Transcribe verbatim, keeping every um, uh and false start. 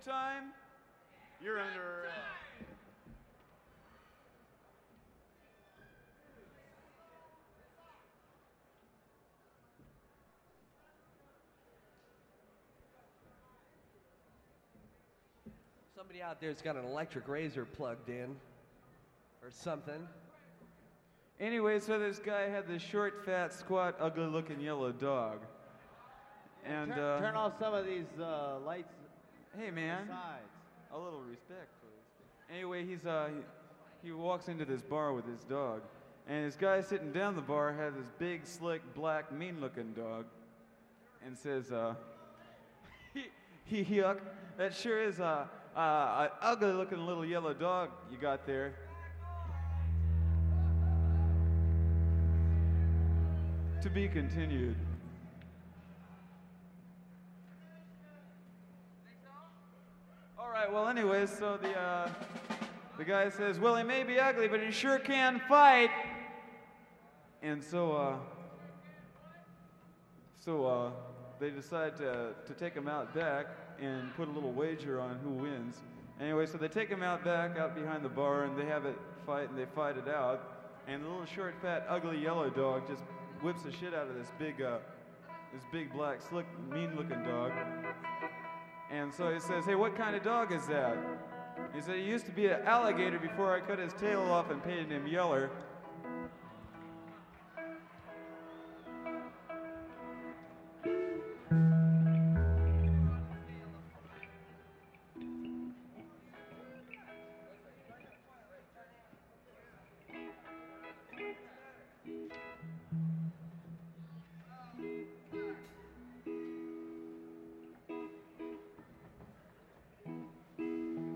time, you're under arrest. Somebody out there's got an electric razor plugged in, or something. Anyway, so this guy had this short, fat, squat, ugly-looking yellow dog. And turn, uh, turn off some of these uh, lights. Hey, man. Sides. A little respect, please. Anyway, he's uh, he, he walks into this bar with his dog, and this guy sitting down the bar had this big, slick, black, mean-looking dog, and says, uh, he, he, he, uh, that sure is uh, uh, an ugly-looking little yellow dog you got there. To be continued. All right, well, anyways, so the, uh, the guy says, well, he may be ugly, but he sure can fight. And so, uh, so uh, they decide to, to take him out back and put a little wager on who wins. Anyway, so they take him out back, out behind the bar, and they have it fight, and they fight it out. And the little short, fat, ugly yellow dog just whips the shit out of this big, uh, this big, black, slick, mean-looking dog. And so he says, hey, what kind of dog is that? He said, he used to be an alligator before I cut his tail off and painted him yeller.